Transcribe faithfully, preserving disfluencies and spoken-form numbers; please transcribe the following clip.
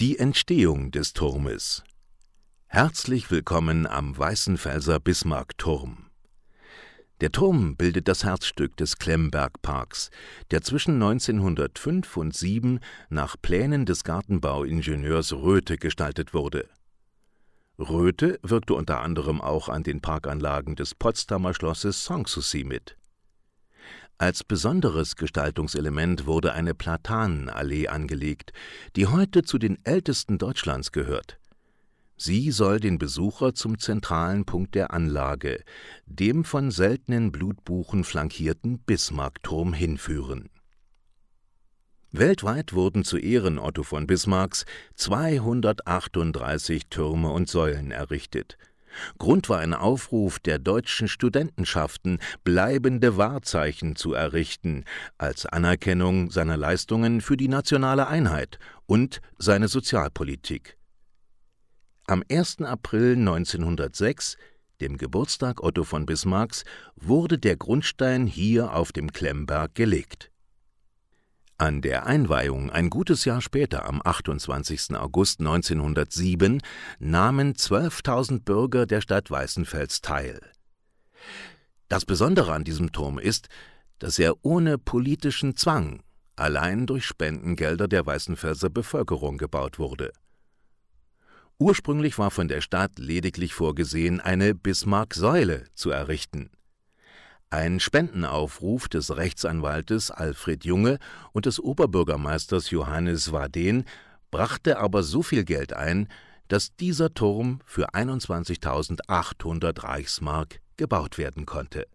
Die Entstehung des Turmes. Herzlich willkommen am Weißenfelser Bismarckturm. Der Turm bildet das Herzstück des Klemberg-Parks, der zwischen neunzehnhundertfünf und sieben nach Plänen des Gartenbauingenieurs Röthe gestaltet wurde. Röthe wirkte unter anderem auch an den Parkanlagen des Potsdamer Schlosses Sanssouci mit. Als besonderes Gestaltungselement wurde eine Platanenallee angelegt, die heute zu den ältesten Deutschlands gehört. Sie soll den Besucher zum zentralen Punkt der Anlage, dem von seltenen Blutbuchen flankierten Bismarckturm, hinführen. Weltweit wurden zu Ehren Otto von Bismarcks zweihundertachtunddreißig Türme und Säulen errichtet. Grund war ein Aufruf der deutschen Studentenschaften, bleibende Wahrzeichen zu errichten, als Anerkennung seiner Leistungen für die nationale Einheit und seine Sozialpolitik. Am ersten April neunzehnhundertsechs, dem Geburtstag Otto von Bismarcks, wurde der Grundstein hier auf dem Klemberg gelegt. An der Einweihung ein gutes Jahr später, am achtundzwanzigsten August neunzehnhundertsieben, nahmen zwölftausend Bürger der Stadt Weißenfels teil. Das Besondere an diesem Turm ist, dass er ohne politischen Zwang, allein durch Spendengelder der Weißenfelser Bevölkerung gebaut wurde. Ursprünglich war von der Stadt lediglich vorgesehen, eine Bismarck-Säule zu errichten. Ein Spendenaufruf des Rechtsanwaltes Alfred Junge und des Oberbürgermeisters Johannes Waden brachte aber so viel Geld ein, dass dieser Turm für einundzwanzigtausendachthundert Reichsmark gebaut werden konnte.